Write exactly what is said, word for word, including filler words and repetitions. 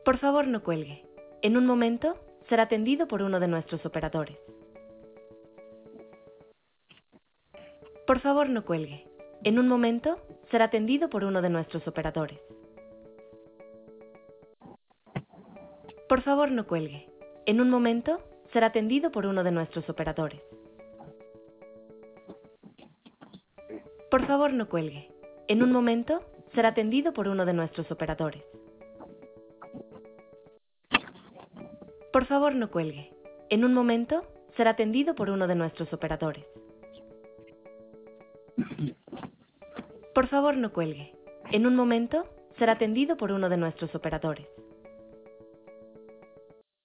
Por favor, no cuelgue. En un momento, será atendido por uno de nuestros operadores. Por favor, no cuelgue. En un momento, será atendido por uno de nuestros operadores. Por favor, no cuelgue. En un momento, será atendido por uno de nuestros operadores. Por favor, no cuelgue. En un momento, será atendido por uno de nuestros operadores. Por favor, no cuelgue. En un momento, será atendido por uno de nuestros operadores. Por favor, no cuelgue. En un momento, será atendido por uno de nuestros operadores.